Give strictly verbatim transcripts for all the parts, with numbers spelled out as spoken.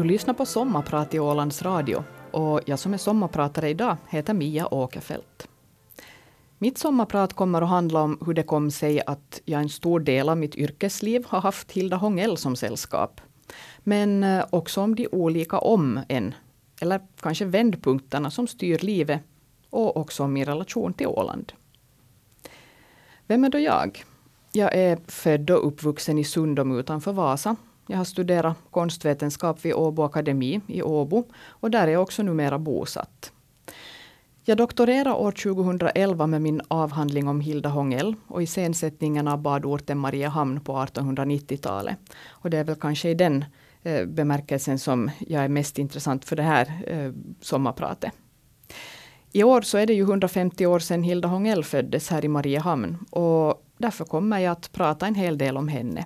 Du lyssnar på Sommarprat i Ålands Radio och jag som är sommarpratare idag heter Mia Åkerfeldt. Mitt sommarprat kommer att handla om hur det kom sig att jag en stor del av mitt yrkesliv har haft Hilda Hångell som sällskap. Men också om de olika om en, eller kanske vändpunkterna som styr livet och också om min relation till Åland. Vem är då jag? Jag är född och uppvuxen i Sundom utanför Vasa. Jag har studerat konstvetenskap vid Åbo Akademi i Åbo och där är jag också numera bosatt. Jag doktorerade år tjugohundraelva med min avhandling om Hilda Hångell och iscensättningen av badorten Mariehamn på artonhundranittiotalet. Och det är väl kanske i den eh, bemärkelsen som jag är mest intressant för det här eh, sommarpratet. I år så är det ju hundrafemtio år sedan Hilda Hångell föddes här i Mariehamn och därför kommer jag att prata en hel del om henne.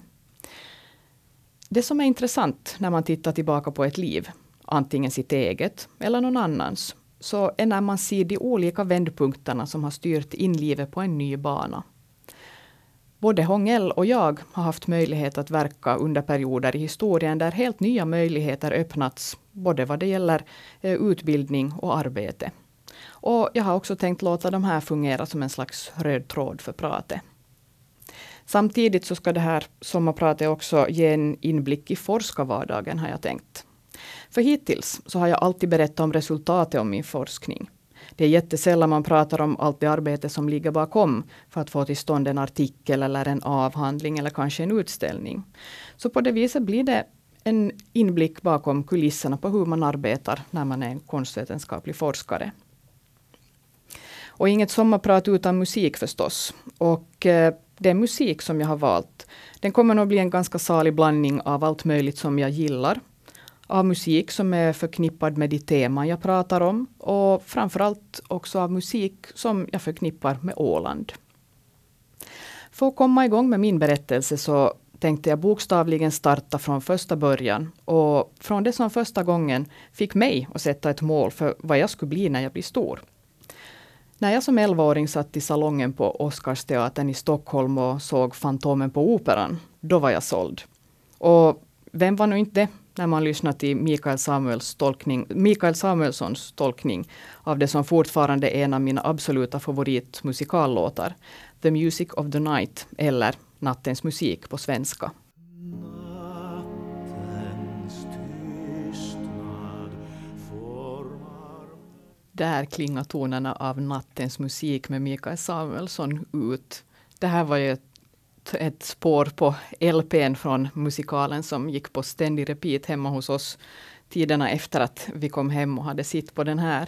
Det som är intressant när man tittar tillbaka på ett liv, antingen sitt eget eller någon annans, så är när man ser de olika vändpunkterna som har styrt in livet på en ny bana. Både Hångell och jag har haft möjlighet att verka under perioder i historien där helt nya möjligheter öppnats, både vad det gäller eh, utbildning och arbete. Och jag har också tänkt låta de här fungera som en slags röd tråd för pratet. Samtidigt så ska det här sommarpratet också ge en inblick i forskarvardagen, har jag tänkt. För hittills så har jag alltid berättat om resultatet av min forskning. Det är jättesällan man pratar om allt det arbete som ligger bakom för att få till stånd en artikel eller en avhandling eller kanske en utställning. Så på det viset blir det en inblick bakom kulisserna på hur man arbetar när man är en konstvetenskaplig forskare. Och inget sommarprat utan musik förstås. Och eh, den musik som jag har valt, den kommer nog bli en ganska salig blandning av allt möjligt som jag gillar. Av musik som är förknippad med de teman jag pratar om. Och framförallt också av musik som jag förknippar med Åland. För att komma igång med min berättelse så tänkte jag bokstavligen starta från första början. Och från det som första gången fick mig att sätta ett mål för vad jag skulle bli när jag blir stor. När jag som elvaåring satt i salongen på Oscarsteatern i Stockholm och såg Fantomen på Operan, då var jag såld. Och vem var nu inte det när man lyssnade till Mikael, Samuels tolkning, Mikael Samuelssons tolkning av det som fortfarande är en av mina absoluta favoritmusikallåtar, The Music of the Night, eller Nattens musik på svenska. Där klingar tonerna av Nattens musik med Mikael Samuelsson ut. Det här var ju ett, ett spår på L P:n från musikalen som gick på ständig repeat hemma hos oss tiderna efter att vi kom hem och hade sitt på den här.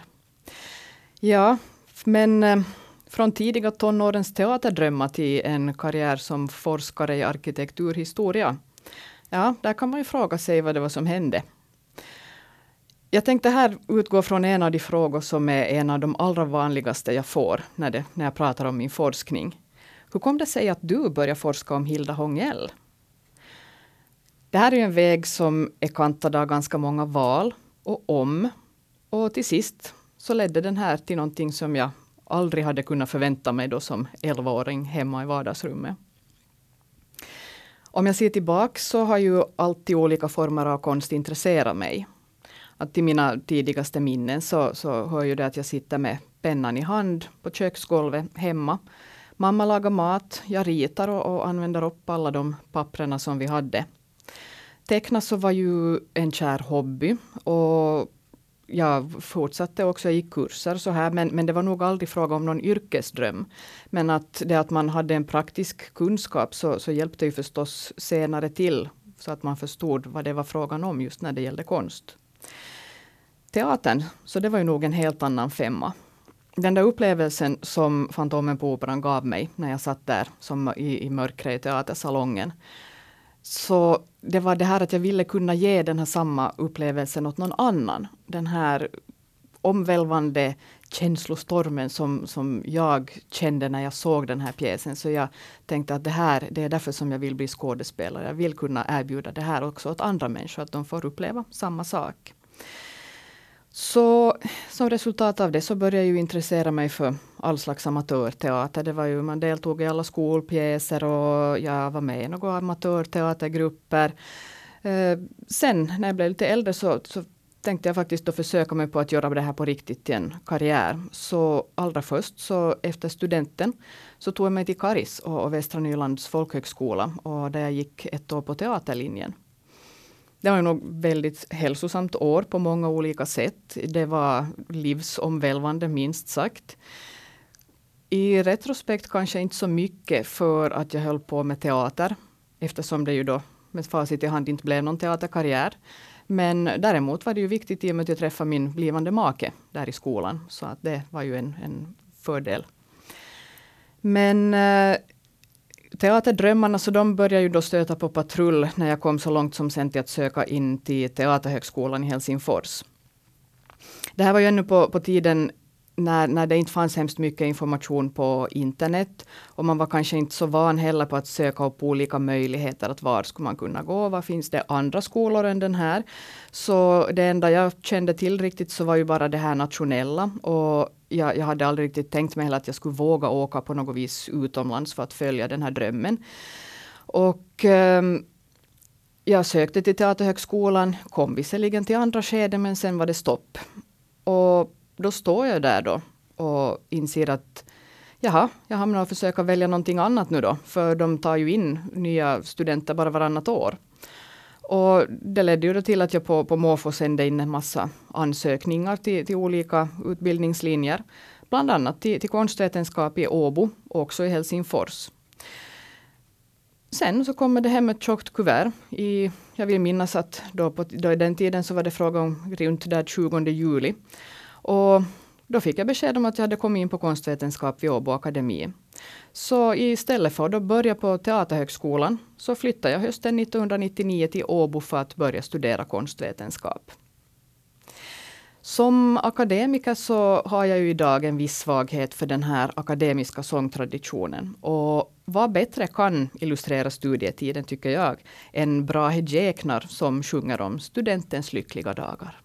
Ja, men eh, från tidiga tonårens teaterdrömmar till en karriär som forskare i arkitekturhistoria. Ja, där kan man ju fråga sig vad det var som hände. Jag tänkte här utgå från en av de frågor som är en av de allra vanligaste jag får när, det, när jag pratar om min forskning. Hur kom det sig att du började forska om Hilda Hångell? Det här är en väg som är kantad av ganska många val och om. Och till sist så ledde den här till någonting som jag aldrig hade kunnat förvänta mig då som elvaåring hemma i vardagsrummet. Om jag ser tillbaka så har ju alltid olika former av konst intresserat mig. Att till mina tidigaste minnen så, så hör ju det att jag sitter med pennan i hand på köksgolvet hemma. Mamma lagar mat, jag ritar och, och använder upp alla de papperna som vi hade. Teckna så var ju en kär hobby och jag fortsatte också i kurser så här, men, men det var nog aldrig fråga om någon yrkesdröm. Men att det att man hade en praktisk kunskap så, så hjälpte ju förstås senare till så att man förstod vad det var frågan om just när det gällde konst. Teatern, så det var ju nog en helt annan femma. Den där upplevelsen som Fantomen på Operan gav mig när jag satt där som i, i mörkret i teatersalongen. Så det var det här att jag ville kunna ge den här samma upplevelsen åt någon annan. Den här omvälvande känslostormen som, som jag kände när jag såg den här pjäsen. Så jag tänkte att det här, det är därför som jag vill bli skådespelare. Jag vill kunna erbjuda det här också åt andra människor, att de får uppleva samma sak. Så som resultat av det så började jag ju intressera mig för all slags amatörteater. Det var ju, man deltog i alla skolpjäser och jag var med i några amatörteatergrupper. Eh, sen när jag blev lite äldre så, så tänkte jag faktiskt då försöka mig på att göra det här på riktigt till en karriär. Så allra först så efter studenten så tog jag mig till Karis och, och Västra Nylands folkhögskola och där jag gick ett år på teaterlinjen. Det var nog väldigt hälsosamt år på många olika sätt. Det var livsomvälvande minst sagt. I retrospekt kanske inte så mycket för att jag höll på med teater. Eftersom det ju då med facit i hand inte blev någon teaterkarriär. Men däremot var det ju viktigt i och med att jag träffade min blivande make där i skolan. Så att det var ju en, en fördel. Men eh, teaterdrömmarna så de började ju då stöta på patrull när jag kom så långt som sen till att söka in till Teaterhögskolan i Helsingfors. Det här var ju ännu på, på tiden när, när det inte fanns hemskt mycket information på internet. Och man var kanske inte så van heller på att söka upp olika möjligheter. Att var skulle man kunna gå? Var finns det andra skolor än den här? Så det enda jag kände till riktigt så var ju bara det här nationella. Och jag, jag hade aldrig riktigt tänkt mig heller att jag skulle våga åka på något vis utomlands för att följa den här drömmen. Och eh, jag sökte till Teaterhögskolan. Kom visserligen till andra skede men sen var det stopp. Och då står jag där då och inser att jaha, jag hamnar att försöka välja någonting annat nu då. För de tar ju in nya studenter bara varannat år. Och det ledde ju då till att jag på, på måfå sände in en massa ansökningar till, till olika utbildningslinjer. Bland annat till, till konstvetenskap i Åbo och också i Helsingfors. Sen så kommer det hem ett tjockt kuvert. I, jag vill minnas att då, på, då i den tiden så var det fråga om runt där tjugonde juli. Och då fick jag besked om att jag hade kommit in på konstvetenskap vid Åbo akademi. Så istället för att börja på Teaterhögskolan så flyttade jag hösten nittonhundranittionio till Åbo för att börja studera konstvetenskap. Som akademiker så har jag ju idag en viss svaghet för den här akademiska sångtraditionen. Och vad bättre kan illustrera studietiden tycker jag än Brahe Djeknar som sjunger om studentens lyckliga dagar.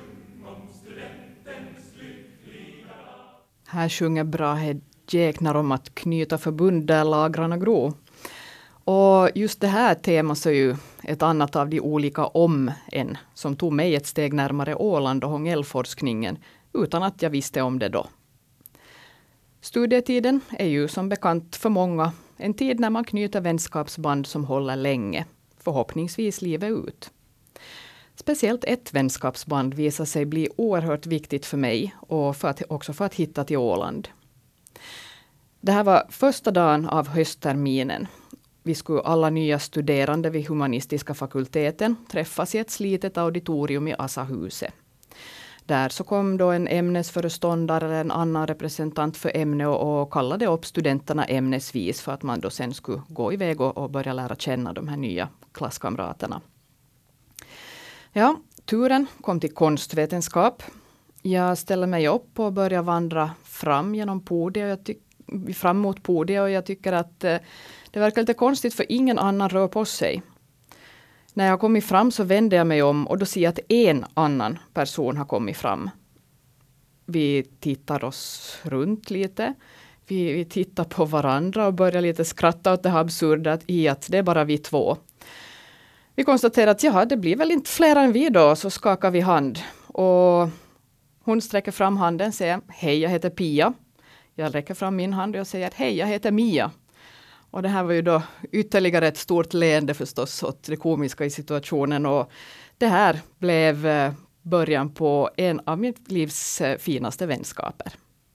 Här sjunger Brahe Djeknar om att knyta förbund där lagrarna gro. Och just det här temat så är ju ett annat av de olika om än som tog mig ett steg närmare Åland och Hångellforskningen utan att jag visste om det då. Studietiden är ju som bekant för många en tid när man knyter vänskapsband som håller länge, förhoppningsvis livet ut. Speciellt ett vänskapsband visar sig bli oerhört viktigt för mig och för att, också för att hitta till Åland. Det här var första dagen av höstterminen. Vi skulle alla nya studerande vid humanistiska fakulteten träffas i ett slitet auditorium i Asahuset. Där så kom då en ämnesföreståndare eller en annan representant för ämne och, och kallade upp studenterna ämnesvis för att man då sen skulle gå iväg och, och börja lära känna de här nya klasskamraterna. Ja, turen kom till konstvetenskap. Jag ställer mig upp och börjar vandra fram genom podiet. Jag tyck- fram mot podiet och jag tycker att eh, det verkar lite konstigt för ingen annan rör på sig. När jag kommit fram så vänder jag mig om och då ser jag att en annan person har kommit fram. Vi tittar oss runt lite. Vi, vi tittar på varandra och börjar lite skratta åt det här absurda i att det är bara vi två. Vi konstaterar att ja, det blir väl inte fler än vi då, så skakar vi hand. Och hon sträcker fram handen och säger hej, jag heter Pia. Jag räcker fram min hand och jag säger hej, jag heter Mia. Och det här var ju då ytterligare ett stort leende förstås åt det komiska i situationen. Och det här blev början på en av mitt livs finaste vänskaper.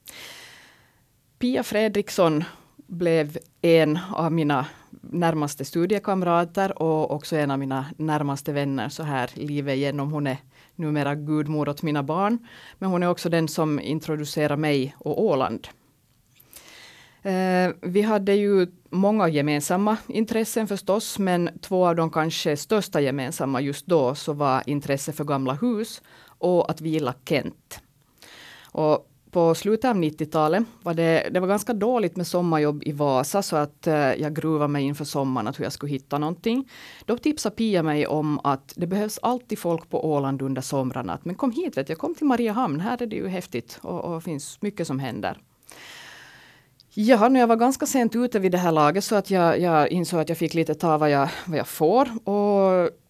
Pia Fredriksson blev en av mina närmaste studiekamrater och också en av mina närmaste vänner så här livet igenom. Hon är numera gudmor åt mina barn, men hon är också den som introducerar mig och Åland. Eh, vi hade ju många gemensamma intressen förstås, men två av de kanske största gemensamma just då så var intresse för gamla hus och att vila Kent. Och på slutet av nittiotalet var det, det var ganska dåligt med sommarjobb i Vasa så att eh, jag gruvade mig inför sommaren att hur jag skulle hitta någonting. Då tipsade Pia mig om att det behövs alltid folk på Åland under somrarna. Att, men kom hit, vet jag kom till Mariehamn, här är det ju häftigt och, och finns mycket som händer. Ja, när jag var ganska sent ute vid det här laget så att jag, jag insåg att jag fick lite ta vad jag, vad jag får. Och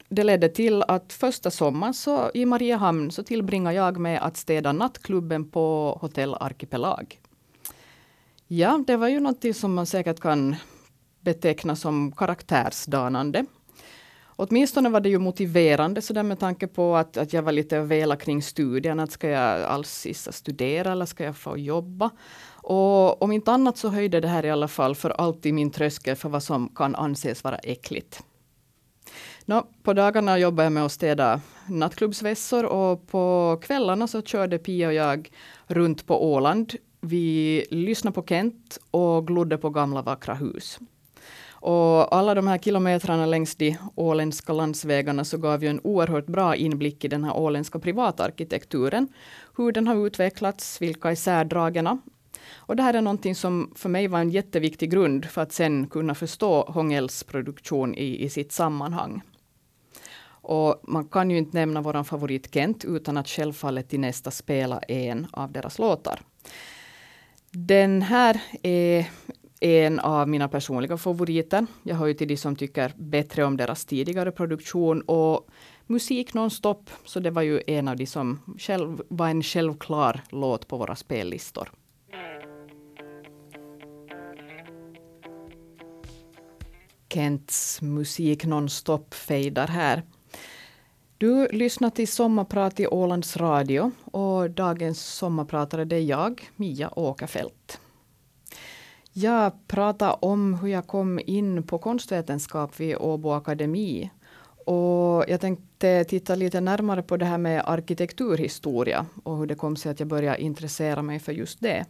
det ledde till att första sommaren så i Mariehamn så tillbringade jag med att städa nattklubben på Hotell Arkipelag. Ja, det var ju något som man säkert kan beteckna som karaktärsdanande. Åtminstone var det ju motiverande så där med tanke på att, att jag var lite vela kring studierna. Att ska jag alls studera eller ska jag få jobba? Och om inte annat så höjde det här i alla fall för alltid min tröskel för vad som kan anses vara äckligt. Nå, på dagarna jobbade jag med att städa nattklubbsvässor och på kvällarna så körde Pia och jag runt på Åland. Vi lyssnade på Kent och glodde på gamla vackra hus. Och alla de här kilometrarna längs de åländska landsvägarna så gav ju en oerhört bra inblick i den här åländska privatarkitekturen. Hur den har utvecklats, vilka är särdragerna. Och det här är någonting som för mig var en jätteviktig grund för att sen kunna förstå Hångels produktion i, i sitt sammanhang. Och man kan ju inte nämna våran favorit Kent utan att självfallet i nästa spela en av deras låtar. Den här är en av mina personliga favoriter. Jag hör ju till de som tycker bättre om deras tidigare produktion och musik nonstop. Så det var ju en av de som själv var en självklar låt på våra spellistor. Kents musik nonstop fejdar här. Du lyssnar till Sommarprat i Ålands Radio och dagens sommarpratare det är jag, Mia Åkerfeldt. Jag pratar om hur jag kom in på konstvetenskap vid Åbo Akademi. Och jag tänkte titta lite närmare på det här med arkitekturhistoria och hur det kom sig att jag började intressera mig för just det.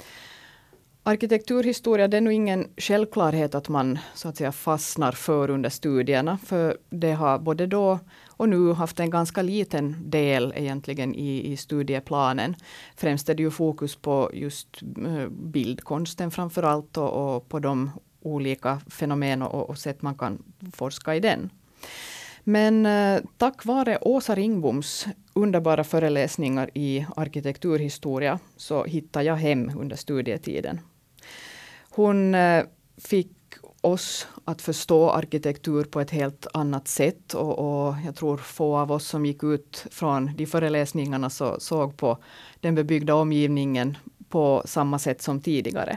Arkitekturhistoria det är nog ingen självklarhet att man så att säga fastnar för under studierna. För det har både då och nu haft en ganska liten del egentligen i, i studieplanen. Främst är det ju fokus på just bildkonsten framför allt och, och på de olika fenomen och, och sätt man kan forska i den. Men eh, tack vare Åsa Ringboms underbara föreläsningar i arkitekturhistoria så hittade jag hem under studietiden. Hon eh, fick oss att förstå arkitektur på ett helt annat sätt och, och jag tror få av oss som gick ut från de föreläsningarna så, såg på den bebyggda omgivningen på samma sätt som tidigare.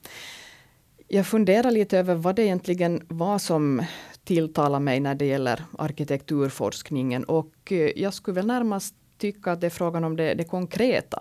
Jag funderar lite över vad det egentligen var som tilltalar mig när det gäller arkitekturforskningen och jag skulle väl närmast tycka att det är frågan om det, det konkreta.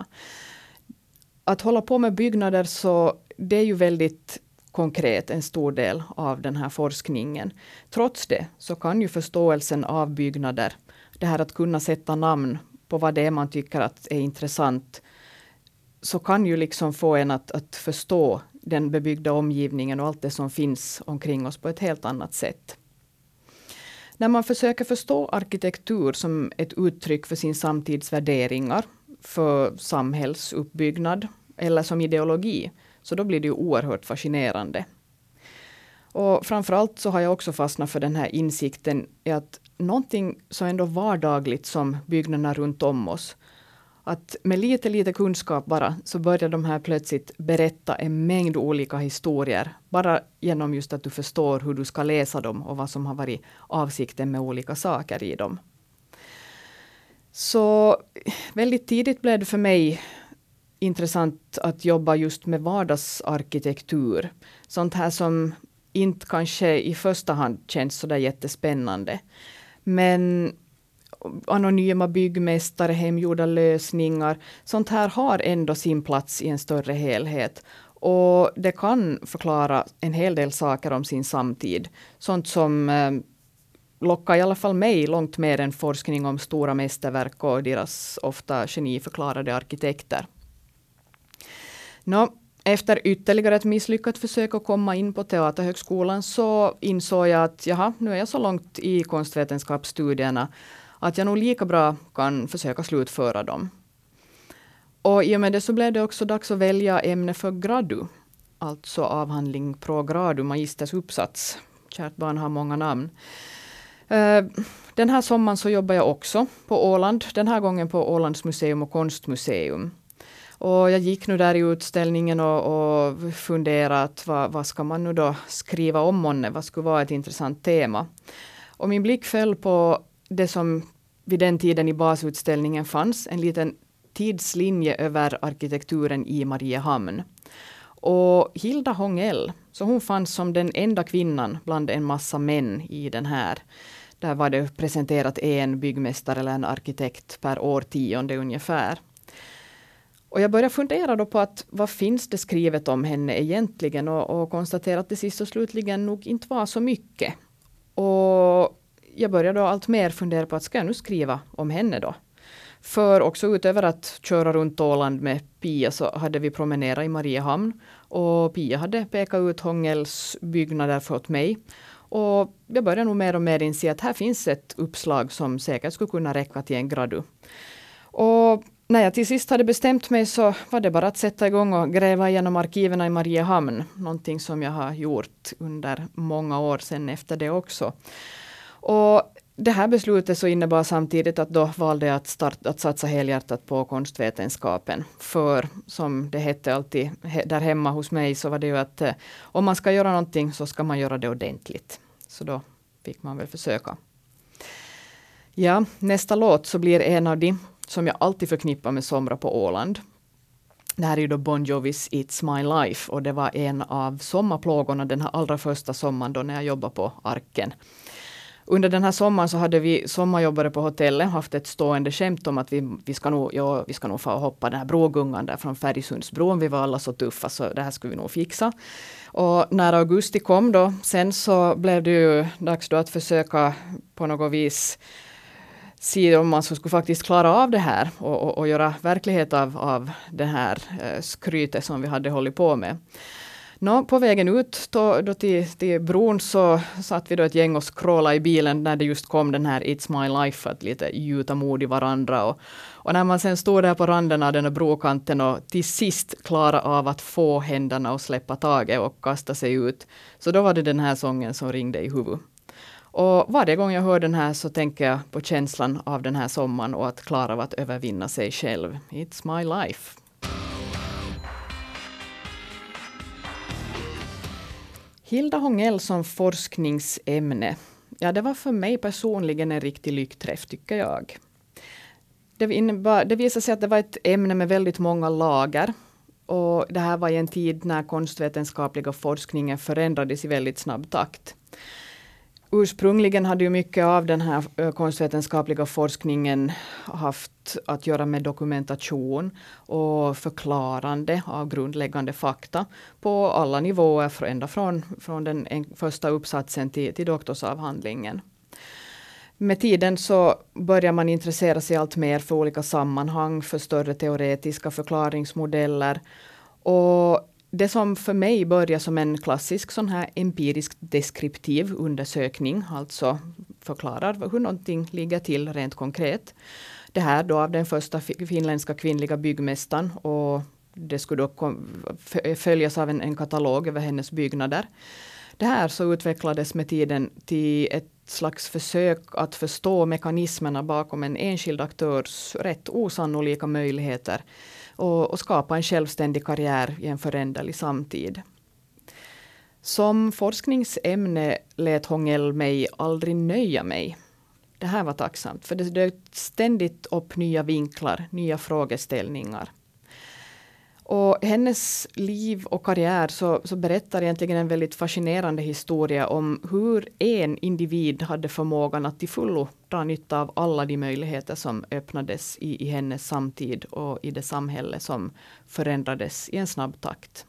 Att hålla på med byggnader så det är ju väldigt konkret en stor del av den här forskningen. Trots det så kan ju förståelsen av byggnader, det här att kunna sätta namn på vad det är man tycker att är intressant, så kan ju liksom få en att, att förstå den bebyggda omgivningen och allt det som finns omkring oss på ett helt annat sätt. När man försöker förstå arkitektur som ett uttryck för sin samtids värderingar, för samhällsuppbyggnad eller som ideologi, så då blir det ju oerhört fascinerande. Och framförallt så har jag också fastnat för den här insikten i att någonting så ändå vardagligt som byggnaderna runt om oss, att med lite, lite kunskap bara så börjar de här plötsligt berätta en mängd olika historier. Bara genom just att du förstår hur du ska läsa dem och vad som har varit avsikten med olika saker i dem. Så väldigt tidigt blev det för mig intressant att jobba just med vardagsarkitektur. Sånt här som inte kanske i första hand känns så där jättespännande. Men anonyma byggmästare, hemgjorda lösningar. Sånt här har ändå sin plats i en större helhet. Och det kan förklara en hel del saker om sin samtid. Sånt som eh, lockar i alla fall mig långt mer än forskning om stora mästerverk och deras ofta geniförklarade arkitekter. Nå, efter ytterligare ett misslyckat försök att komma in på Teaterhögskolan så insåg jag att jaha, nu är jag så långt i konstvetenskapsstudierna att jag nog lika bra kan försöka slutföra dem. Och i och med det så blev det också dags att välja ämne för gradu. Alltså avhandling pro gradu, magisters uppsats. Kärt barn har många namn. Den här sommaren så jobbar jag också på Åland. Den här gången på Ålands museum och konstmuseum. Och jag gick nu där i utställningen och, och funderade att vad, vad ska man nu då skriva om månne? Vad skulle vara ett intressant tema? Och min blick föll på det som vid den tiden i basutställningen fanns, en liten tidslinje över arkitekturen i Mariehamn. Och Hilda Hångell, så hon fanns som den enda kvinnan bland en massa män i den här. Där var det presenterat en byggmästare eller en arkitekt per årtionde ungefär. Och jag började fundera då på att vad finns det skrivet om henne egentligen, och, och konstatera att det sist och slutligen nog inte var så mycket. Och jag började då allt mer fundera på att ska jag nu skriva om henne då? För också utöver att köra runt Åland med Pia så hade vi promenerat i Mariehamn. Och Pia hade pekat ut Hångells byggnader för åt mig. Och jag började nog mer och mer inse att här finns ett uppslag som säkert skulle kunna räcka till en gradu. Och när jag till sist hade bestämt mig så var det bara att sätta igång och gräva igenom arkiven i Mariehamn. Någonting som jag har gjort under många år sedan efter det också. Och det här beslutet så innebar samtidigt att då valde jag att, starta, att satsa helhjärtat på konstvetenskapen. För som det hette alltid där hemma hos mig så var det ju att eh, om man ska göra någonting så ska man göra det ordentligt. Så då fick man väl försöka. Ja, nästa låt så blir en av de som jag alltid förknippar med somrar på Åland. Det här är ju då Bon Jovis It's My Life, och det var en av sommarplågorna den här allra första sommaren då när jag jobbade på Arken. Under den här sommaren så hade vi sommarjobbare på hotellet haft ett stående skämt om att vi, vi ska nog, ja, vi ska nog få hoppa den här brogungan där från Färgsundsbron. Vi var alla så tuffa så det här skulle vi nog fixa. Och när augusti kom då, sen så blev det ju dags då att försöka på något vis se om man så skulle faktiskt klara av det här och, och, och göra verklighet av, av det här eh, skrytet som vi hade hållit på med. Nå, på vägen ut då, då till, till bron så satt vi då ett gäng och scrollade i bilen när det just kom den här It's My Life, att lite gjuta mod i varandra. Och, och när man sen stod där på randen av den här brokanten och till sist klara av att få händerna och släppa taget och kasta sig ut, så då var det den här sången som ringde i huvudet. Och varje gång jag hör den här så tänker jag på känslan av den här sommaren och att klara av att övervinna sig själv. It's my life. Hilda Hångell som forskningsämne. Ja, det var för mig personligen en riktig lyckträff tycker jag. Det, innebar, det visade sig att det var ett ämne med väldigt många lager. Och det här var i en tid när konstvetenskapliga forskningen förändrades i väldigt snabb takt. Ursprungligen hade ju mycket av den här konstvetenskapliga forskningen haft att göra med dokumentation och förklarande av grundläggande fakta på alla nivåer, ända från, från den en, första uppsatsen till, till doktorsavhandlingen. Med tiden så börjar man intressera sig allt mer för olika sammanhang, för större teoretiska förklaringsmodeller. Och det som för mig börjar som en klassisk sån här empirisk deskriptiv undersökning, alltså förklarar hur någonting ligger till rent konkret. Det här då av den första finländska kvinnliga byggmästaren, och det skulle då kom, följas av en, en katalog över hennes byggnader. Det här så utvecklades med tiden till ett slags försök att förstå mekanismerna bakom en enskild aktörs rätt osannolika möjligheter och, och skapa en självständig karriär i en föränderlig samtid. Som forskningsämne lät Hångell mig aldrig nöja mig. Det här var tacksamt, för det dök ständigt upp nya vinklar, nya frågeställningar. Och hennes liv och karriär så, så berättar egentligen en väldigt fascinerande historia om hur en individ hade förmågan att till fullo dra nytta av alla de möjligheter som öppnades i, i hennes samtid och i det samhälle som förändrades i en snabb takt.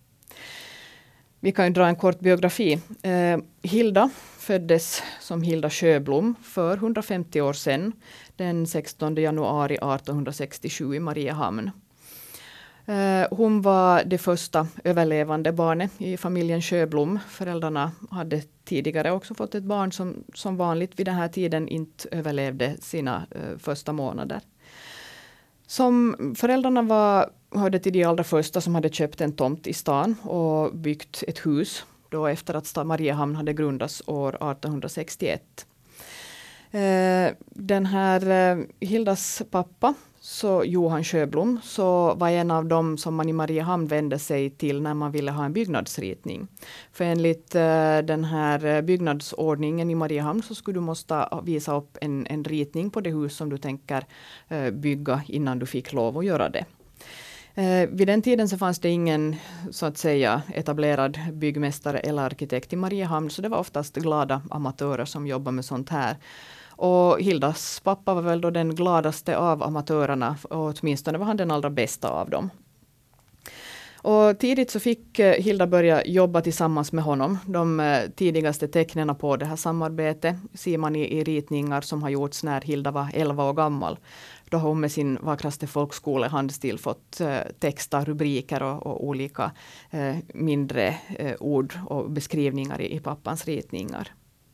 Vi kan ju dra en kort biografi. Eh, Hilda föddes som Hilda Sjöblom för hundrafemtio år sedan, den sextonde januari artonhundrasextiosju i Mariehamn. Hon var det första överlevande barnet i familjen Sjöblom. Föräldrarna hade tidigare också fått ett barn som, som vanligt vid den här tiden inte överlevde sina uh, första månader. Som föräldrarna var, hörde till de allra första som hade köpt en tomt i stan och byggt ett hus då efter att Mariehamn hade grundats år artonhundrasextioett. Uh, den här uh, Hildas pappa så Johan Sjöblom, så var en av dem som man i Mariehamn vände sig till när man ville ha en byggnadsritning. För enligt uh, den här byggnadsordningen i Mariehamn så skulle du måste visa upp en, en ritning på det hus som du tänker uh, bygga innan du fick lov att göra det. Eh, vid den tiden så fanns det ingen så att säga etablerad byggmästare eller arkitekt i Mariehamn, så det var oftast glada amatörer som jobbade med sånt här. Och Hildas pappa var väl då den gladaste av amatörerna, och åtminstone var han den allra bästa av dem. Och tidigt så fick Hilda börja jobba tillsammans med honom. De tidigaste tecknen på det här samarbetet ser man i, i ritningar som har gjorts när Hilda var elva år gammal. Då har hon med sin vackraste folkskolehandstil fått eh, texta, rubriker och, och olika eh, mindre eh, ord och beskrivningar i, i pappans ritningar.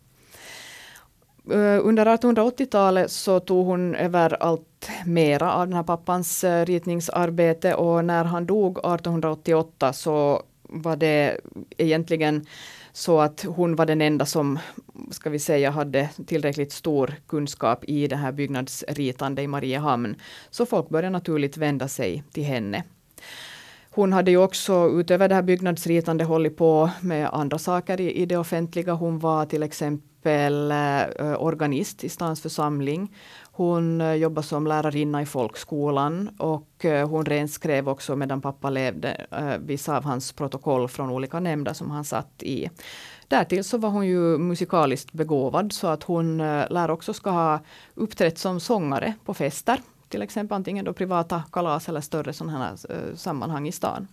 Uh, under artonhundraåttiotalet så tog hon över allt mera av den här pappans uh, ritningsarbete, och när han dog artonhundraåttioåtta så var det egentligen så att hon var den enda som, ska vi säga, hade tillräckligt stor kunskap i det här byggnadsritande i Mariehamn. Så folk började naturligt vända sig till henne. Hon hade ju också utöver det här byggnadsritande hållit på med andra saker i, i det offentliga. Hon var till exempel eh, organist i stans församling. Hon eh, jobbade som lärarinna i folkskolan, och eh, hon renskrev också medan pappa levde eh, vissa av hans protokoll från olika nämnder som han satt i. Därtill så var hon ju musikaliskt begåvad, så att hon eh, lär också ska ha uppträtt som sångare på fester. Till exempel antingen då privata kalas eller större sådana här uh, sammanhang i stan.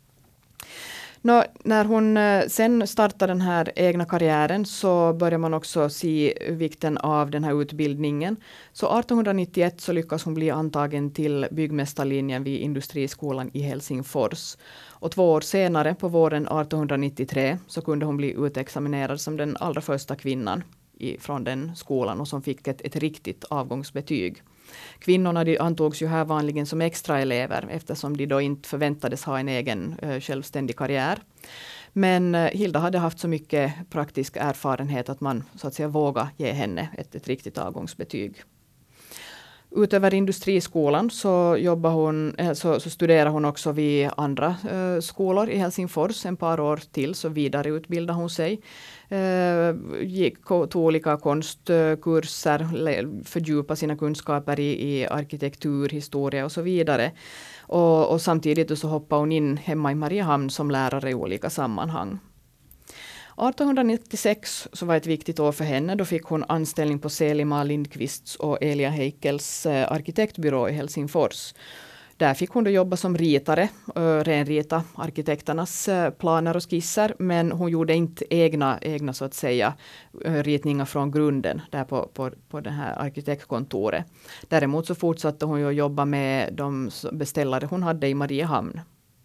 Nå, när hon uh, sen startade den här egna karriären så började man också se vikten av den här utbildningen. Så artonhundranittioett så lyckas hon bli antagen till byggmästarlinjen vid Industriskolan i Helsingfors. Och två år senare, på våren artonhundranittiotre, så kunde hon bli utexaminerad som den allra första kvinnan i, från den skolan, och som fick ett, ett riktigt avgångsbetyg. Kvinnorna de antogs ju här vanligen som extra elever, eftersom de då inte förväntades ha en egen uh, självständig karriär. Men uh, Hilda hade haft så mycket praktisk erfarenhet att man så att säga vågade ge henne ett, ett riktigt avgångsbetyg. Utöver Industriskolan så, jobbar hon, så, så studerar hon också vid andra uh, skolor i Helsingfors en par år till, så vidareutbildade hon sig. Uh, gick tog olika konstkurser, fördjupa sina kunskaper i, i arkitektur, historia och så vidare. Och, och samtidigt så hoppade hon in hemma i Mariehamn som lärare i olika sammanhang. artonhundranittiosex så var ett viktigt år för henne. Då fick hon anställning på Selima Lindqvists och Elia Heikkels eh, arkitektbyrå i Helsingfors. Där fick hon då jobba som ritare, äh, renrita arkitekternas äh, planer och skisser, men hon gjorde inte egna, egna så att säga äh, ritningar från grunden där på, på, på det här arkitektkontoret. Däremot så fortsatte hon ju att jobba med de beställare hon hade i Mariehamn.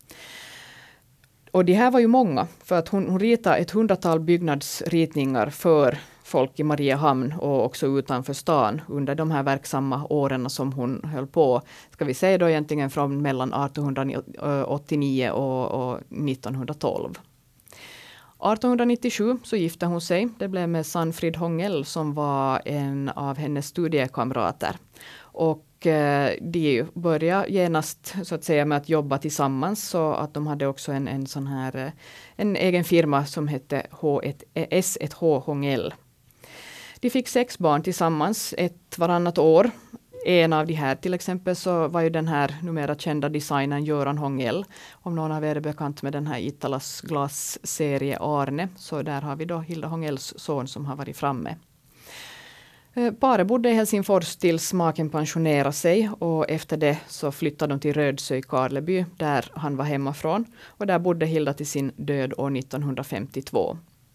Och det här var ju många, för att hon, hon ritade ett hundratal byggnadsritningar för folk i Mariehamn och också utanför stan under de här verksamma åren som hon höll på. Ska vi säga då egentligen från mellan artonhundraåttionio och, och nittonhundratolv. artonhundranittiosju så gifte hon sig. Det blev med Sanfrid Hångell som var en av hennes studiekamrater. Och de började genast så att säga med att jobba tillsammans, så att de hade också en, en sån här en egen firma som hette H ett, S ett H Hångell. De fick sex barn tillsammans, ett varannat år. En av de här till exempel så var ju den här numera kända designern Göran Hångell. Om någon av er är bekant med den här Italas glasserie Arne, så där har vi då Hilda Hångells son som har varit framme. Paret bodde i Helsingfors tills maken pensionerade sig, och efter det så flyttade de till Rödsö i Karleby där han var hemifrån, och där bodde Hilda till sin död år nittonhundrafemtiotvå.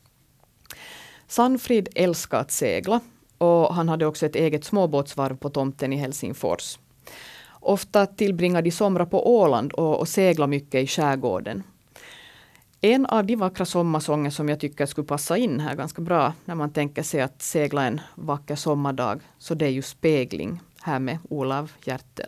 Sanfrid älskade att segla, och han hade också ett eget småbåtsvarv på tomten i Helsingfors. Ofta tillbringade de somrar på Åland och, och segla mycket i skärgården. En av de vackra sommarsånger som jag tycker skulle passa in här ganska bra när man tänker sig att segla en vacker sommardag, så det är ju Spegling, här med Olav Hjertel.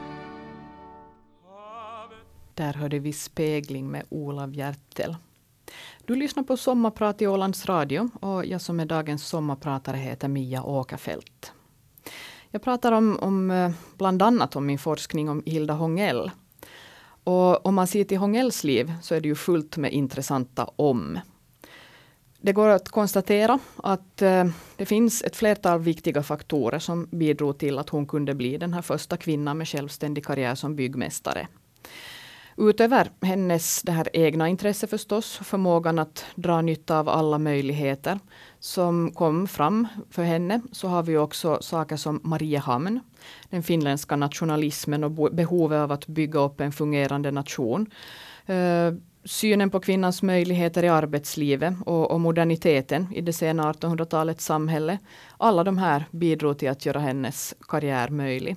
Där hörde vi Spegling med Olav Hjertel. Du lyssnar på Sommarprat i Ålands Radio och jag som är dagens sommarpratare heter Mia Åkerfeldt. Jag pratar om, om bland annat om min forskning om Hilda Hångell. Och om man ser till Hångells liv så är det ju fullt med intressanta om. Det går att konstatera att eh, det finns ett flertal viktiga faktorer som bidrog till att hon kunde bli den här första kvinnan med självständig karriär som byggmästare. Utöver hennes det här egna intresse förstås, förmågan att dra nytta av alla möjligheter som kom fram för henne, så har vi också saker som Mariehamn, den finländska nationalismen och behovet av att bygga upp en fungerande nation. Uh, synen på kvinnans möjligheter i arbetslivet och, och moderniteten i det sena artonhundratalets samhälle. Alla de här bidrog till att göra hennes karriär möjlig.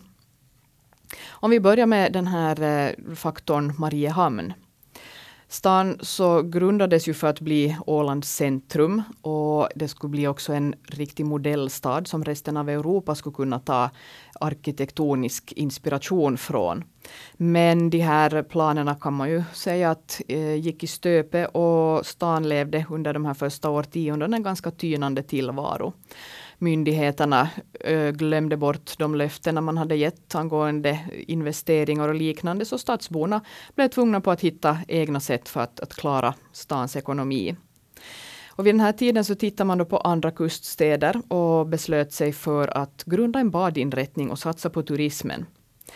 Om vi börjar med den här eh, faktorn Mariehamn. Stan så grundades ju för att bli Ålands centrum och det skulle bli också en riktig modellstad som resten av Europa skulle kunna ta arkitektonisk inspiration från. Men de här planerna kan man ju säga att eh, gick i stöpe och stan levde under de här första årtiondena en ganska tynande tillvaro. Myndigheterna ö, glömde bort de löftena man hade gett angående investeringar och liknande, så stadsborna blev tvungna på att hitta egna sätt för att, att klara stans ekonomi. Och vid den här tiden så tittar man då på andra kuststäder och beslöt sig för att grunda en badinrättning och satsa på turismen.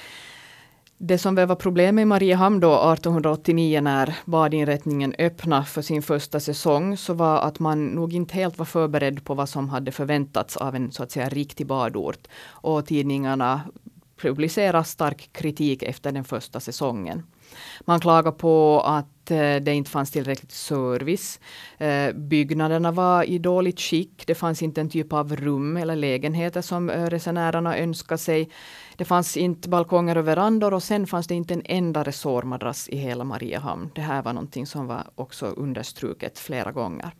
Det som väl var problemet i Mariehamn då artonhundraåttionio när badinrättningen öppnade för sin första säsong, så var att man nog inte helt var förberedd på vad som hade förväntats av en så att säga riktig badort. Och tidningarna publicerade stark kritik efter den första säsongen. Man klagar på att eh, det inte fanns tillräckligt service. Eh, byggnaderna var i dåligt skick. Det fanns inte en typ av rum eller lägenheter som eh, resenärerna önskade sig. Det fanns inte balkonger och verandor och sen fanns det inte en enda resårmadrass i hela Mariehamn. Det här var någonting som var också understruket flera gånger.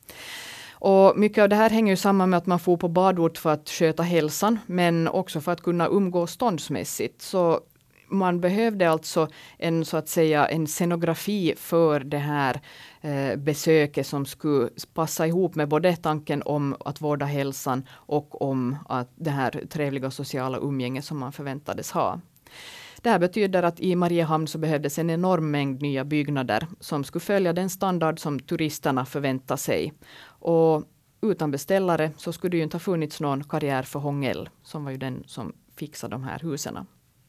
Och mycket av det här hänger ju samman med att man får på badort för att sköta hälsan, men också för att kunna umgås ståndsmässigt. Så man behövde alltså en så att säga en scenografi för det här eh, besöket som skulle passa ihop med både tanken om att vårda hälsan och om att det här trevliga sociala umgänget som man förväntades ha. Det här betyder att i Mariehamn så behövdes en enorm mängd nya byggnader som skulle följa den standard som turisterna förväntar sig. Och utan beställare så skulle det ju inte ha funnits någon karriär för Hångell, som var ju den som fixade de här husen.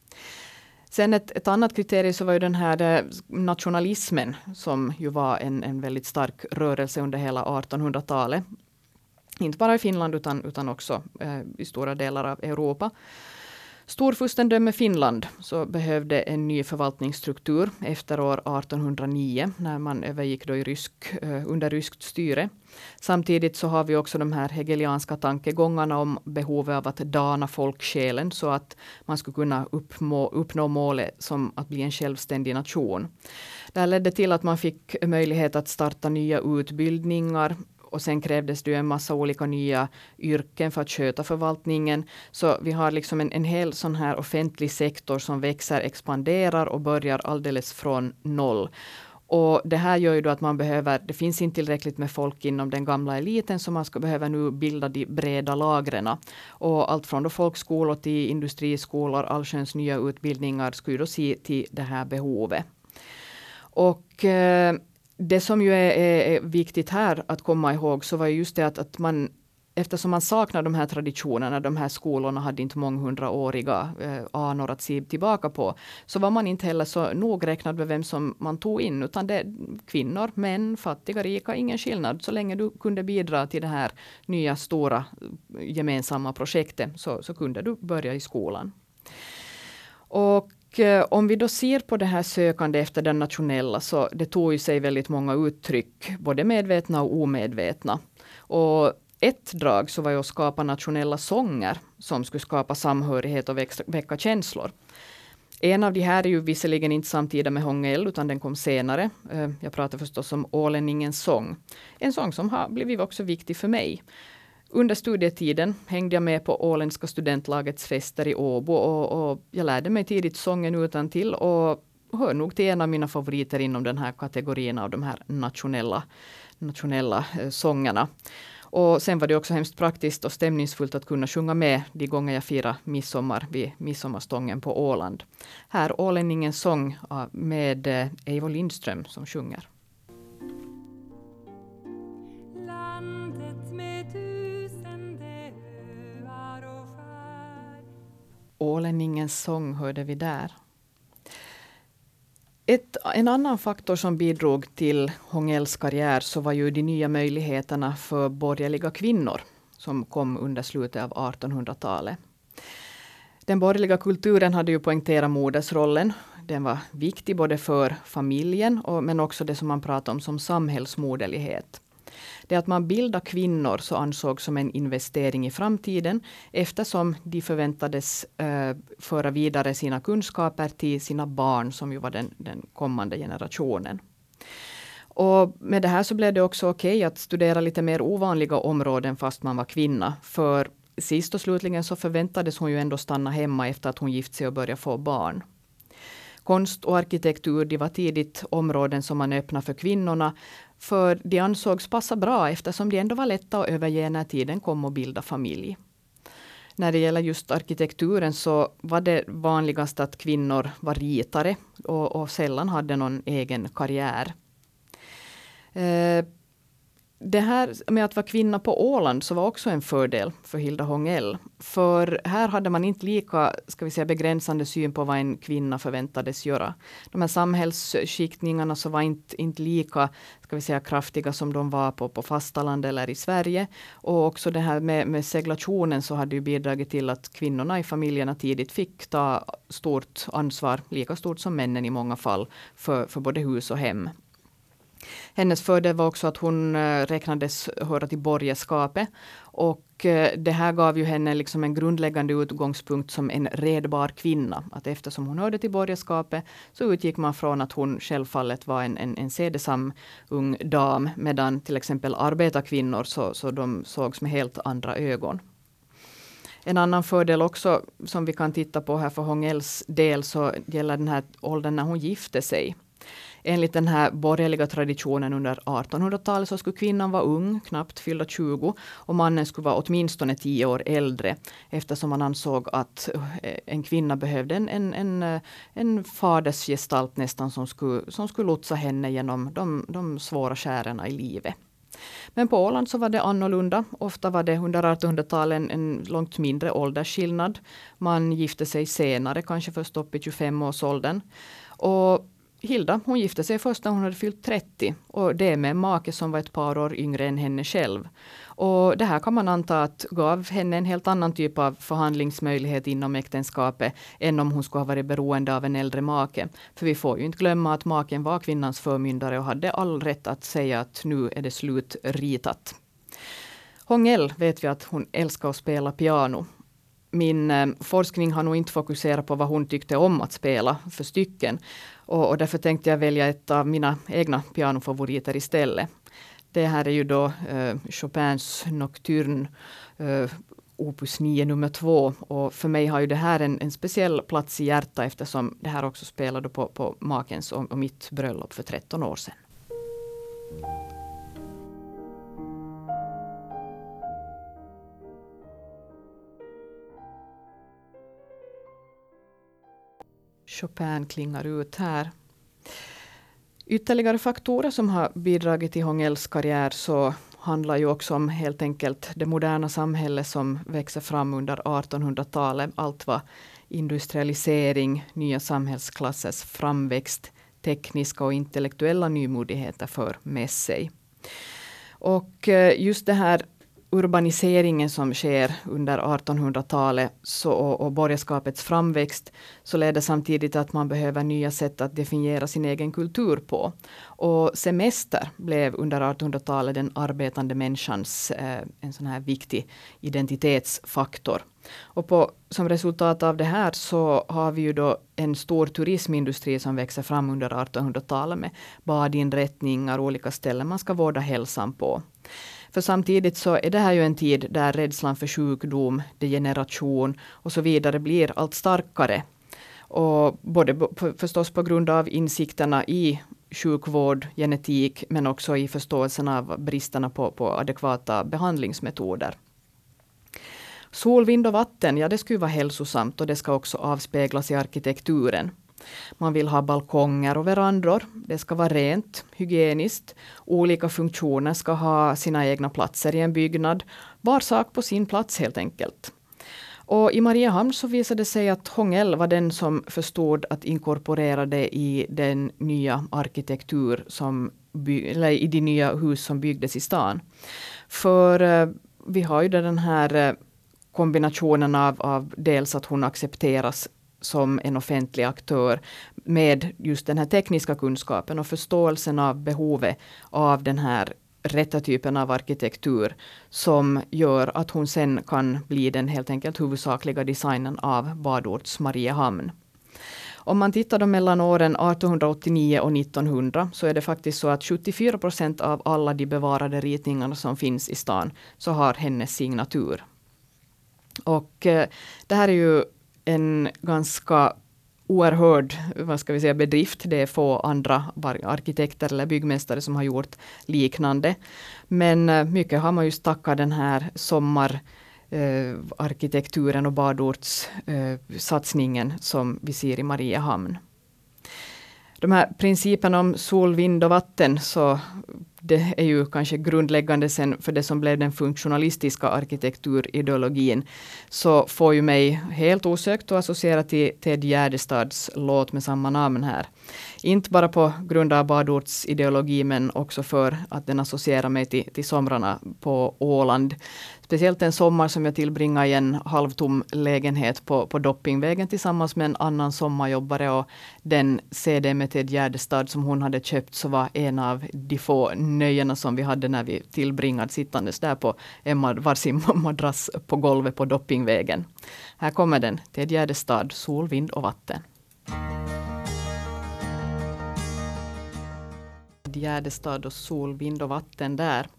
Sen ett, ett annat kriterium så var ju den här nationalismen som ju var en, en väldigt stark rörelse under hela artonhundratalet. Inte bara i Finland utan, utan också eh, i stora delar av Europa. Storfurstendöme Finland så behövde en ny förvaltningsstruktur efter år artonhundranio när man övergick då i rysk, eh, under ryskt styre. Samtidigt så har vi också de här hegelianska tankegångarna om behovet av att dana folksjälen så att man skulle kunna uppnå, uppnå målet som att bli en självständig nation. Det här ledde till att man fick möjlighet att starta nya utbildningar. Och sen krävdes det en massa olika nya yrken för att sköta förvaltningen. Så vi har liksom en, en hel sån här offentlig sektor som växer, expanderar och börjar alldeles från noll. Och det här gör ju då att man behöver, det finns inte tillräckligt med folk inom den gamla eliten så man ska behöva nu bilda de breda lagren. Och allt från då folkskolor till industriskolor, allsköns nya utbildningar skulle då se till det här behovet. Och eh, det som ju är, är viktigt här att komma ihåg så var just det att, att man, eftersom man saknar de här traditionerna, de här skolorna hade inte månghundraåriga eh, anor att se tillbaka på, så var man inte heller så nogräknad med vem som man tog in, utan det kvinnor, män, fattiga, rika, ingen skillnad. Så länge du kunde bidra till det här nya stora gemensamma projektet så, så kunde du börja i skolan. Och om vi då ser på det här sökande efter den nationella så det tog ju sig väldigt många uttryck, både medvetna och omedvetna. Och ett drag så var ju att skapa nationella sånger som skulle skapa samhörighet och växa, väcka känslor. En av de här är ju visserligen inte samtida med Hångell utan den kom senare. Jag pratar förstås om Ålänningens sång. En sång som har blivit också viktig för mig. Under studietiden hängde jag med på Åländska studentlagets fester i Åbo och, och jag lärde mig tidigt sången utan till och hör nog till en av mina favoriter inom den här kategorin av de här nationella, nationella eh, sångerna. Och sen var det också hemskt praktiskt och stämningsfullt att kunna sjunga med de gånger jag firar midsommar vid midsommarstången på Åland. Här Ålänningens sång med eh, Eivor Lindström som sjunger. Ålänningens sång hörde vi där. Ett, en annan faktor som bidrog till Hångells karriär så var ju de nya möjligheterna för borgerliga kvinnor som kom under slutet av artonhundratalet. Den borgerliga kulturen hade ju poängterat modersrollen. Den var viktig både för familjen och, men också det som man pratar om som samhällsmoderlighet. Det att man bildar kvinnor så ansågs som en investering i framtiden eftersom de förväntades eh, föra vidare sina kunskaper till sina barn som ju var den, den kommande generationen. Och med det här så blev det också okej att studera lite mer ovanliga områden fast man var kvinna. För sist och slutligen så förväntades hon ju ändå stanna hemma efter att hon gift sig och började få barn. Konst och arkitektur, det var tidigt områden som man öppnade för kvinnorna. För de ansågs passa bra eftersom de ändå var lätta att överge när tiden kom att bilda familj. När det gäller just arkitekturen så var det vanligast att kvinnor var ritare och, och sällan hade någon egen karriär. Eh, Det här med att vara kvinna på Åland så var också en fördel för Hilda Hångell. För här hade man inte lika, ska vi säga, begränsande syn på vad en kvinna förväntades göra. De här samhällsskiktningarna så var inte, inte lika, ska vi säga, kraftiga som de var på, på fastland eller i Sverige. Och också det här med, med seglationen så hade ju bidragit till att kvinnorna i familjerna tidigt fick ta stort ansvar, lika stort som männen i många fall, för, för både hus och hem. Hennes fördel var också att hon räknades höra till borgerskapet och det här gav ju henne liksom en grundläggande utgångspunkt som en redbar kvinna. Att eftersom hon hörde till borgerskapet så utgick man från att hon självfallet var en, en, en sedesam ung dam, medan till exempel arbetarkvinnor så, så de sågs med helt andra ögon. En annan fördel också som vi kan titta på här för Hångells del så gäller den här åldern när hon gifte sig. Enligt den här borgerliga traditionen under artonhundratalet så skulle kvinnan vara ung, knappt fyllda tjugo, och mannen skulle vara åtminstone tio år äldre eftersom man ansåg att en kvinna behövde en, en, en, en fadersgestalt nästan som skulle, som skulle lotsa henne genom de, de svåra skärerna i livet. Men på Åland så var det annorlunda. Ofta var det under artonhundratalet en, en långt mindre åldersskillnad. Man gifte sig senare, kanske först upp i tjugofem-årsåldern. Och Hilda, hon gifte sig först när hon hade fyllt trettio och det med en make som var ett par år yngre än henne själv. Och det här kan man anta att gav henne en helt annan typ av förhandlingsmöjlighet inom äktenskapet än om hon skulle ha varit beroende av en äldre make. För vi får ju inte glömma att maken var kvinnans förmyndare och hade all rätt att säga att nu är det slut ritat. Hångell vet vi att hon älskar att spela piano. Min eh, forskning har nog inte fokuserat på vad hon tyckte om att spela för stycken. Och, och därför tänkte jag välja ett av mina egna pianofavoriter istället. Det här är ju då eh, Chopins Nocturne, eh, opus nio nummer två. Och för mig har ju det här en, en speciell plats i hjärta eftersom det här också spelade på, på makens och, och mitt bröllop för tretton år sedan. Chopin klingar ut här. Ytterligare faktorer som har bidragit till Hångells karriär så handlar ju också om helt enkelt det moderna samhället som växer fram under artonhundratalet. Allt var industrialisering, nya samhällsklassers framväxt, tekniska och intellektuella nymodigheter för med sig. Och just det här urbaniseringen som sker under artonhundratalet så, och, och borgerskapets framväxt så leder samtidigt att man behöver nya sätt att definiera sin egen kultur på. Och semester blev under artonhundratalet den arbetande människans eh, en sån här viktig identitetsfaktor. Och på, som resultat av det här så har vi ju då en stor turismindustri som växer fram under artonhundratalet med badinrättningar och olika ställen man ska vårda hälsan på. För samtidigt så är det här ju en tid där rädslan för sjukdom, degeneration och så vidare blir allt starkare. Och både b- förstås på grund av insikterna i sjukvård, genetik, men också i förståelsen av bristerna på, på adekvata behandlingsmetoder. Sol, vind och vatten, ja det skulle vara hälsosamt och det ska också avspeglas i arkitekturen. Man vill ha balkonger och verandor. Det ska vara rent, hygieniskt. Olika funktioner ska ha sina egna platser i en byggnad. Var sak på sin plats helt enkelt. Och i Mariehamn så visade det sig att Hångell var den som förstod att inkorporera det i den nya arkitektur som by- eller i de nya hus som byggdes i stan. För eh, vi har ju den här eh, kombinationen av, av dels att hon accepteras som en offentlig aktör med just den här tekniska kunskapen och förståelsen av behovet av den här rätta typen av arkitektur som gör att hon sen kan bli den helt enkelt huvudsakliga designen av badorts Mariehamn. Om man tittar då mellan åren artonhundraåttionio och nittonhundra så är det faktiskt så att sjuttiofyra procent av alla de bevarade ritningarna som finns i stan så har hennes signatur. Och eh, det här är ju en ganska oerhörd, vad ska vi säga, bedrift. Det är få andra arkitekter eller byggmästare som har gjort liknande. Men eh, mycket har man just tackat den här sommararkitekturen eh, och badortssatsningen eh, som vi ser i Mariehamn. De här principerna om sol, vind och vatten, så det är ju kanske grundläggande sen för det som blev den funktionalistiska arkitekturideologin, så får ju mig helt osökt att associera till Ted Gärdestads låt med samma namn här. Inte bara på grund av badortsideologi men också för att den associerar mig till, till somrarna på Åland. Speciellt en sommar som jag tillbringade i en halvtom lägenhet på, på Doppingvägen tillsammans med en annan sommarjobbare, och den C D med Ted Gärdestad som hon hade köpt så var en av de få nöjena som vi hade när vi tillbringade sittandes där på en varsin madrass på golvet på Doppingvägen. Här kommer den, Ted Gärdestad, sol, vind och vatten. Gärdestad och sol, vind och vatten där.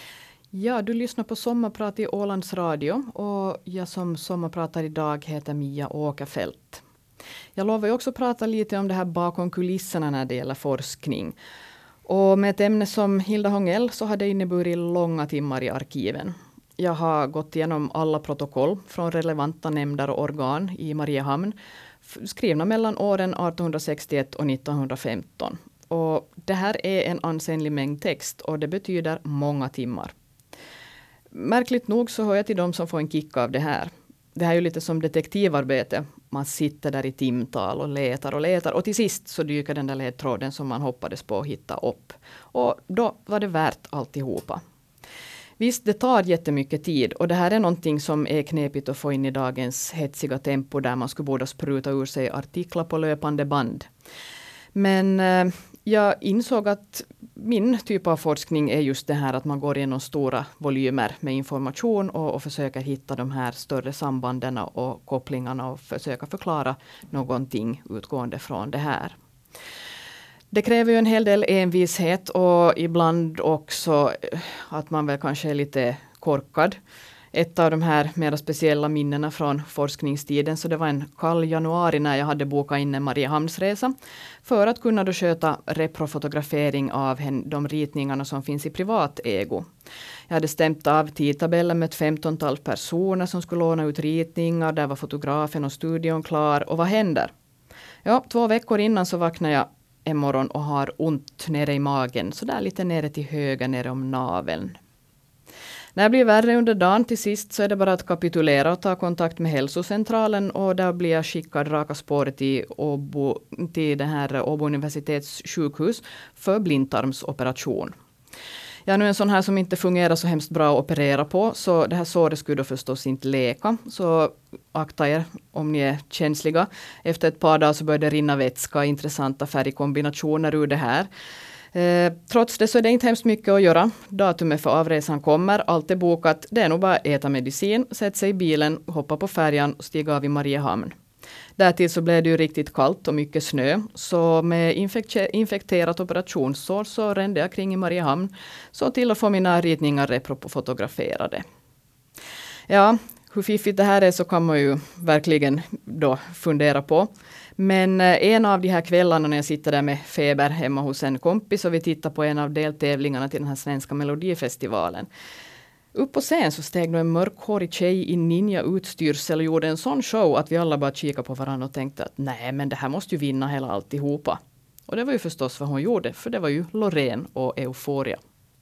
Ja, du lyssnar på Sommarprat i Ålands Radio och jag som sommarpratar idag heter Mia Åkerfeldt. Jag lovar ju också prata lite om det här bakom kulisserna när det gäller forskning. Och med ett ämne som Hilda Hångell så har det inneburit långa timmar i arkiven. Jag har gått igenom alla protokoll från relevanta nämnder och organ i Mariehamn, skrivna mellan åren artonhundrasextioett och nittonhundrafemton. Och det här är en ansenlig mängd text och det betyder många timmar. Märkligt nog så hör jag till de som får en kick av det här. Det här är ju lite som detektivarbete. Man sitter där i timtal och letar och letar och till sist så dyker den där ledtråden som man hoppades på att hitta upp. Och då var det värt alltihopa. Visst, det tar jättemycket tid och det här är någonting som är knepigt att få in i dagens hetsiga tempo där man skulle borde spruta ur sig artiklar på löpande band. Men eh, jag insåg att min typ av forskning är just det här att man går igenom stora volymer med information och, och försöker hitta de här större sambanden och kopplingarna och försöka förklara någonting utgående från det här. Det kräver ju en hel del envishet och ibland också att man väl kanske är lite korkad. Ett av de här mera speciella minnena från forskningstiden, så det var en kall januari när jag hade bokat in en Mariehamnsresa för att kunna då sköta reprofotografering av de ritningarna som finns i privat ägo. Jag hade stämt av tidtabellen med ett femtontal personer som skulle låna ut ritningar, där var fotografen och studion klar, och vad händer? Ja, två veckor innan så vaknade jag en morgon och har ont nere i magen, så där lite nere till höger, nere om naveln. När det blir värre under dagen till sist så är det bara att kapitulera och ta kontakt med hälsocentralen, och där blir jag skickad raka spåret till Åbo, till det här Åbo universitets sjukhus för blindtarmsoperation. Jag är nu en sån här som inte fungerar så hemskt bra att operera på, så det här såret skulle då förstås inte läka. Så akta er om ni är känsliga. Efter ett par dagar så börjar det rinna vätska, intressanta färgkombinationer ur det här. Eh, trots det så är det inte hemskt mycket att göra. Datumet för avresan kommer, allt är bokat. Det är nog bara äta medicin, sätta sig i bilen, hoppa på färjan och stiga av i Mariehamn. Därtill så blev det ju riktigt kallt och mycket snö. Så med infek- infekterat operationssår så rände jag kring i Mariehamn. Så till att få mina ritningar reprofotograferade. Ja, Hur fiffigt det här är så kan man ju verkligen då fundera på. Men en av de här kvällarna när jag sitter där med feber hemma hos en kompis och vi tittar på en av deltävlingarna till den här svenska melodifestivalen. Upp på scen så steg en mörkhårig tjej i ninja-utstyrsel och gjorde en sån show att vi alla bara kikade på varandra och tänkte att nej, men det här måste ju vinna hela alltihopa. Och det var ju förstås vad hon gjorde, för det var ju Loreen och Euphoria.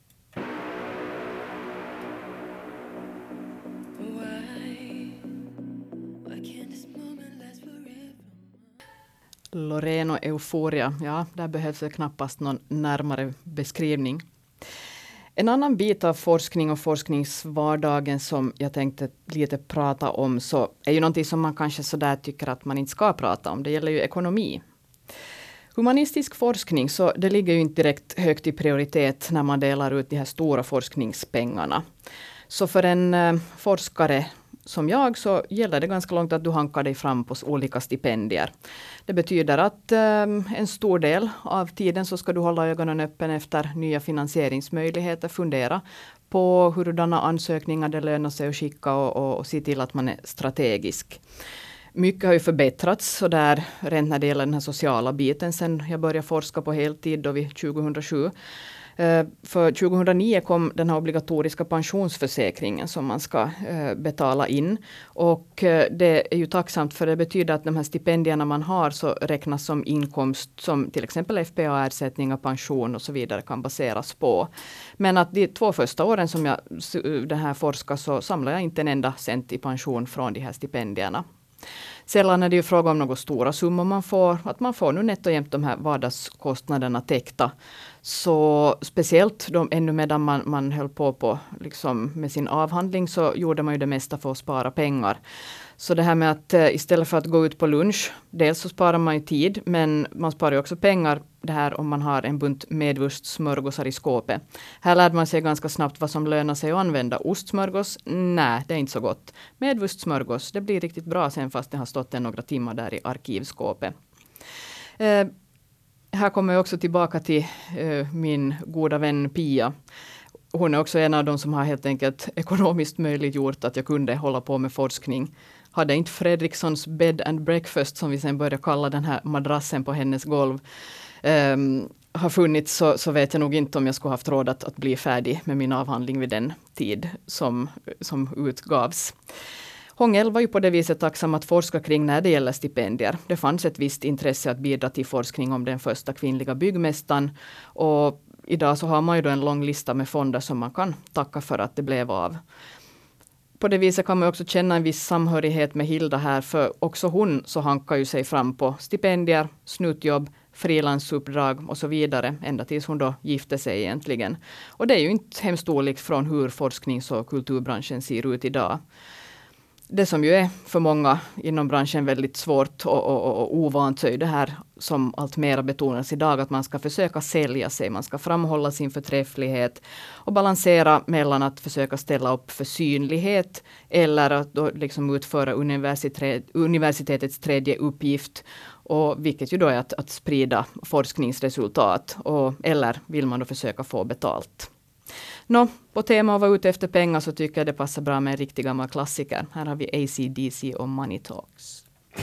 Loreen och Euphoria, ja, där behövs det knappast någon närmare beskrivning. En annan bit av forskning och forskningsvardagen som jag tänkte lite prata om så är ju någonting som man kanske sådär tycker att man inte ska prata om. Det gäller ju ekonomi. Humanistisk forskning, så det ligger ju inte direkt högt i prioritet när man delar ut de här stora forskningspengarna. Så för en eh, forskare som jag så gäller det ganska långt att du hankar dig fram på olika stipendier. Det betyder att eh, en stor del av tiden så ska du hålla ögonen öppen efter nya finansieringsmöjligheter, fundera på hurdana ansökningar det lönar sig att skicka och, och, och se till att man är strategisk. Mycket har ju förbättrats så där rent när det gäller den här sociala biten sen jag började forska på heltid då vi tjugohundrasju. För tjugohundranio kom den här obligatoriska pensionsförsäkringen som man ska betala in. Och det är ju tacksamt för det betyder att de här stipendierna man har så räknas som inkomst som till exempel F P A-ersättning och pension och så vidare kan baseras på. Men att de två första åren som jag det här forskar så samlar jag inte en enda cent i pension från de här stipendierna. Sällan är det ju fråga om några stora summor man får. Att man får nu nätt och jämt de här vardagskostnaderna täckta. Så speciellt de, ännu medan man, man höll på, på liksom med sin avhandling så gjorde man ju det mesta för att spara pengar. Så det här med att eh, istället för att gå ut på lunch, dels så sparar man ju tid men man sparar ju också pengar det här om man har en bunt medvurst-smörgåsar i skåpet. Här lärde man sig ganska snabbt vad som lönar sig att använda. Ostsmörgås? Nej, det är inte så gott. Medvurst-smörgås, det blir riktigt bra sen fast det har stått en några timmar där i arkivskåpet. Eh, här kommer jag också tillbaka till eh, min goda vän Pia. Hon är också en av de som har helt enkelt ekonomiskt möjliggjort att jag kunde hålla på med forskning. Hade inte Fredrikssons bed and breakfast som vi sen började kalla den här madrassen på hennes golv um, har funnits så, så vet jag nog inte om jag skulle haft råd att, att bli färdig med min avhandling vid den tid som, som utgavs. Hångel var ju på det viset tacksam att forska kring när det gäller stipendier. Det fanns ett visst intresse att bidra till forskning om den första kvinnliga byggmästaren och idag så har man ju då en lång lista med fonder som man kan tacka för att det blev av. På det viset kan man också känna en viss samhörighet med Hilda här för också hon så hankar ju sig fram på stipendier, snutjobb, frilansuppdrag och så vidare ända tills hon då gifte sig egentligen. Och det är ju inte hemskt olikt från hur forsknings- och kulturbranschen ser ut idag. Det som ju är för många inom branschen väldigt svårt och, och, och ovant så är det här som allt mer betonas idag att man ska försöka sälja sig, man ska framhålla sin förträfflighet och balansera mellan att försöka ställa upp för synlighet eller att då liksom utföra universitet, universitetets tredje uppgift och vilket ju då är att, att sprida forskningsresultat och, eller vill man då försöka få betalt. Nå, på tema att vara ute efter pengar så tycker jag det passar bra med en riktig gammal klassiker. Här har vi A C D C och Money Talks.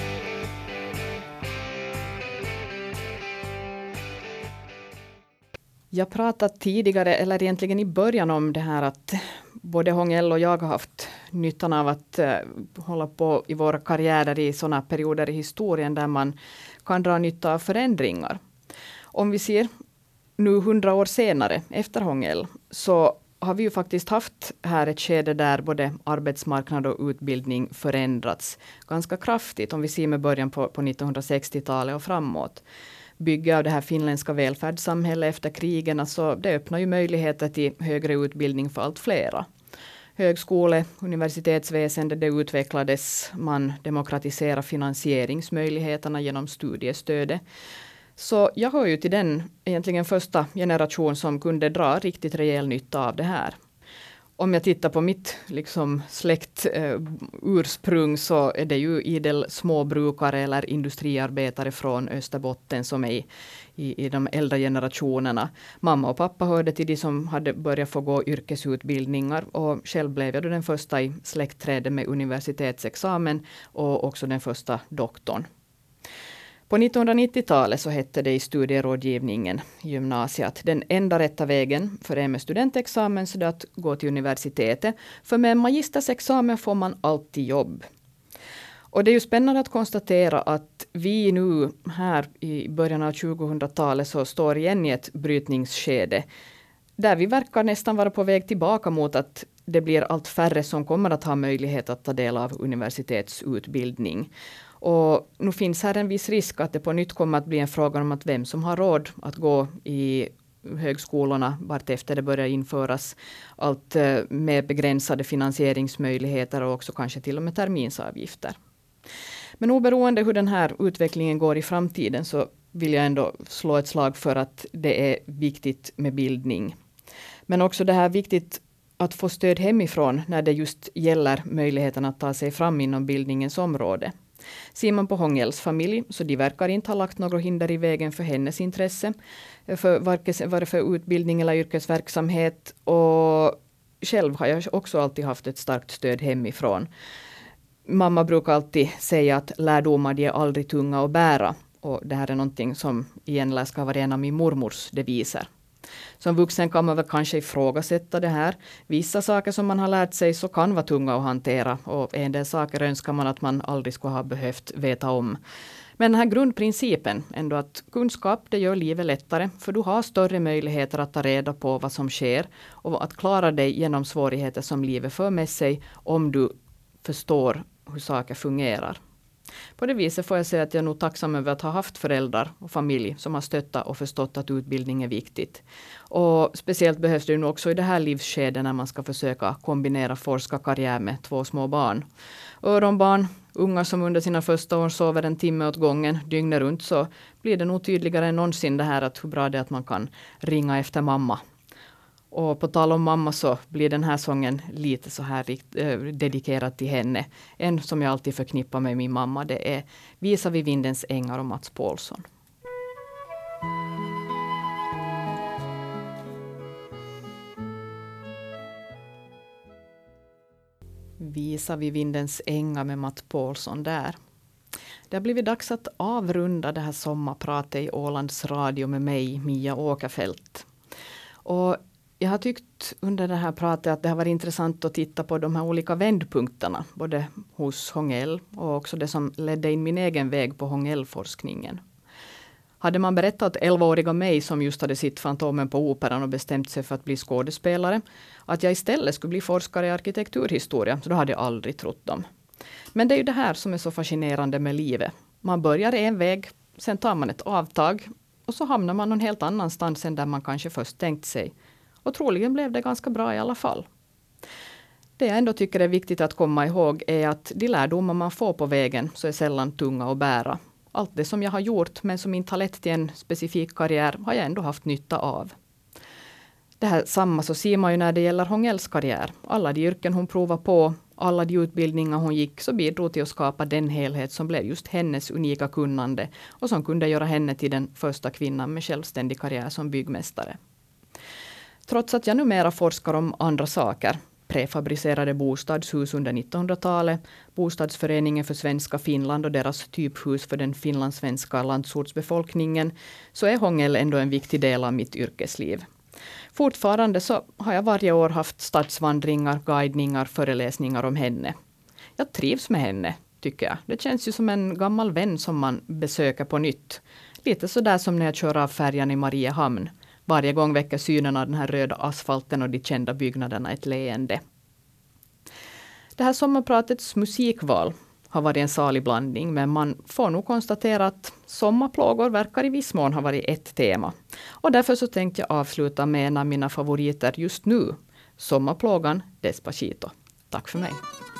Jag pratade tidigare, eller egentligen i början om det här att både Hångel och jag har haft nyttan av att uh, hålla på i våra karriärer i sådana perioder i historien där man kan dra nytta av förändringar. Om vi ser nu hundra år senare efter Hångel så har vi ju faktiskt haft här ett skede där både arbetsmarknad och utbildning förändrats ganska kraftigt om vi ser med början på, på nittonhundrasextiotalet och framåt. Bygga av det här finländska välfärdssamhället efter krigen, alltså det öppnar ju möjligheter till högre utbildning för allt flera. Högskole, universitetsväsende, det utvecklades, man demokratiserar finansieringsmöjligheterna genom studiestödet. Så jag hör ju till den egentligen första generation som kunde dra riktigt rejäl nytta av det här. Om jag tittar på mitt liksom, släkt eh, ursprung så är det ju idel småbrukare eller industriarbetare från Österbotten som är i, i, i de äldre generationerna. Mamma och pappa hörde till de som hade börjat få gå yrkesutbildningar och själv blev jag då den första i släktträdet med universitetsexamen och också den första doktorn. På nittonhundranittiotalet så hette det i studierådgivningen i gymnasiet den enda rätta vägen för en med studentexamen så det att gå till universitetet. För med en magistersexamen får man alltid jobb. Och det är ju spännande att konstatera att vi nu här i början av tjugohundratalet så står igen i ett brytningsskede. Där vi verkar nästan vara på väg tillbaka mot att det blir allt färre som kommer att ha möjlighet att ta del av universitetsutbildning. Och nu finns här en viss risk att det på nytt kommer att bli en fråga om att vem som har råd att gå i högskolorna vart efter det börjar införas allt med begränsade finansieringsmöjligheter och också kanske till och med terminsavgifter. Men oberoende hur den här utvecklingen går i framtiden så vill jag ändå slå ett slag för att det är viktigt med bildning. Men också det här viktigt att få stöd hemifrån när det just gäller möjligheten att ta sig fram inom bildningens område. Ser man på Hångells familj så de verkar inte ha lagt några hinder i vägen för hennes intresse för vare för utbildning eller yrkesverksamhet, och själv har jag också alltid haft ett starkt stöd hemifrån. Mamma brukar alltid säga att lärdomar de är aldrig tunga att bära, och det här är någonting som igen lär ska vara en av min mormors deviser. Som vuxen kan man väl kanske ifrågasätta det här. Vissa saker som man har lärt sig så kan vara tunga att hantera, och en del saker önskar man att man aldrig skulle ha behövt veta om. Men den här grundprincipen ändå att kunskap det gör livet lättare, för du har större möjligheter att ta reda på vad som sker och att klara dig genom svårigheter som livet för med sig om du förstår hur saker fungerar. På det viset får jag säga att jag är nog tacksam över att ha haft föräldrar och familj som har stöttat och förstått att utbildning är viktigt. Och speciellt behövs det ju också i det här livsskedet när man ska försöka kombinera forskarkarriär med två små barn. Öronbarn, unga som under sina första år sover en timme åt gången dygnet runt, så blir det nog tydligare än någonsin det här att hur bra det är att man kan ringa efter mamma. Och på tal om mamma så blir den här sången lite så här äh, dedikerad till henne. En som jag alltid förknippar med min mamma, det är Visa vid vindens ängar och Mats Paulsson. Visa vid vindens ängar med Mats Paulsson där. Det har blivit dags att avrunda det här sommarpratet i Ålands Radio med mig, Mia Åkerfeldt. Och jag har tyckt under det här pratet att det har varit intressant att titta på de här olika vändpunkterna, både hos Hångell och också det som ledde in min egen väg på Hångell-forskningen. Hade man berättat elvaåriga mig som just hade sitt Fantomen på Operan och bestämt sig för att bli skådespelare, att jag istället skulle bli forskare i arkitekturhistoria, så då hade jag aldrig trott dem. Men det är ju det här som är så fascinerande med livet. Man börjar en väg, sen tar man ett avtag och så hamnar man någon helt annanstans än där man kanske först tänkt sig. Och troligen blev det ganska bra i alla fall. Det jag ändå tycker är viktigt att komma ihåg är att de lärdomar man får på vägen så är sällan tunga att bära. Allt det som jag har gjort men som inte har lett till en specifik karriär har jag ändå haft nytta av. Det här samma så ser man ju när det gäller Hångells karriär. Alla de yrken hon provar på, alla de utbildningar hon gick så bidrog till att skapa den helhet som blev just hennes unika kunnande och som kunde göra henne till den första kvinnan med självständig karriär som byggmästare. Trots att jag numera forskar om andra saker, prefabricerade bostadshus under nittonhundratalet, bostadsföreningen för svenska Finland och deras typhus för den finlandssvenska landsortsbefolkningen, så är Hångell ändå en viktig del av mitt yrkesliv. Fortfarande så har jag varje år haft stadsvandringar, guidningar, föreläsningar om henne. Jag trivs med henne, tycker jag. Det känns ju som en gammal vän som man besöker på nytt. Lite så där som när jag kör av färjan i Mariehamn. Varje gång väcker synen av den här röda asfalten och de kända byggnaderna ett leende. Det här sommarpratets musikval har varit en salig blandning, men man får nog konstatera att sommarplågor verkar i viss mån ha varit ett tema. Och därför så tänkte jag avsluta med en av mina favoriter just nu, sommarplågan Despacito. Tack för mig.